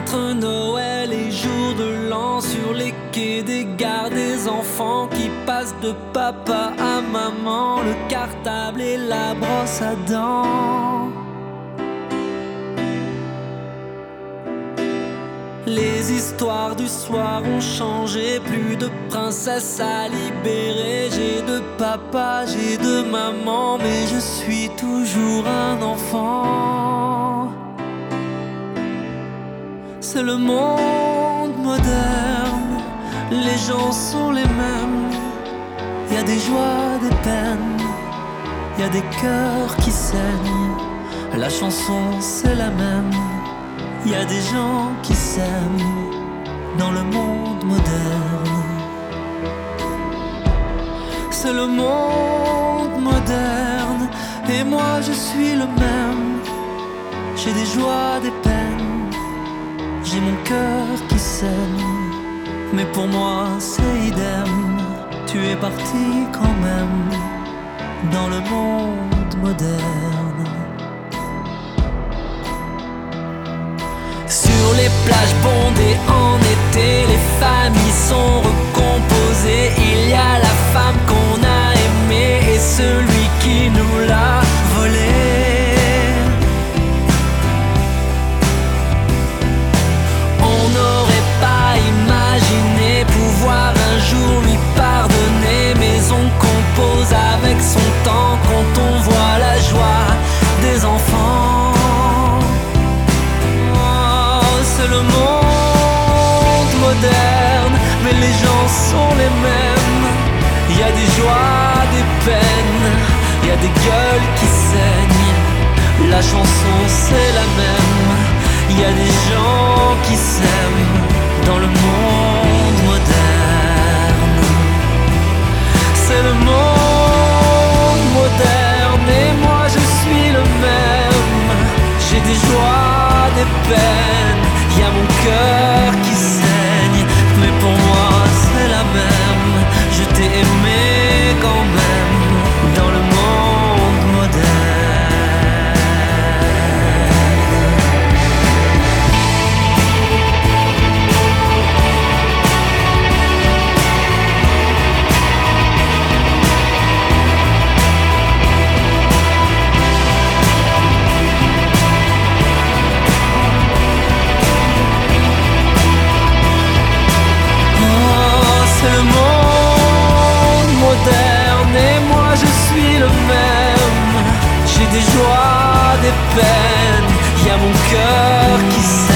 Entre Noël et jour de l'an, sur les quais des gares, des enfants qui passent de papa à maman, le cartable et la brosse à dents. Les histoires du soir ont changé, plus de princesse à libérer. J'ai de papa, j'ai de maman, mais je suis toujours un enfant. C'est le monde moderne, les gens sont les mêmes. Y a des joies, des peines, y a des cœurs qui saignent. La chanson c'est la même. Y a des gens qui s'aiment dans le monde moderne. C'est le monde moderne et moi je suis le même. J'ai des joies, des peines, j'ai mon cœur qui saigne. Mais pour moi c'est idem, tu es parti quand même dans le monde moderne. Sur les plages bondées en été, les familles sont recomposées. Il y a la femme qu'on a aimée et celui qui nous l'a volée. On n'aurait pas imaginé pouvoir un jour lui pardonner, mais on compose avec son temps quand on voit la joie des enfants. C'est le monde moderne, mais les gens sont les mêmes. Il y a des joies, des peines, il y a des gueules qui saignent. La chanson c'est la même. Il y a des gens qui s'aiment dans le monde moderne. C'est le monde moderne et moi je suis le même. J'ai des joies, des peines, y a mon cœur qui saigne, mais pour moi c'est la même. Je t'ai aimé quand même dans le monde moderne. C'est le monde moderne et moi je suis le même. J'ai des joies, des peines, y a mon cœur qui sait.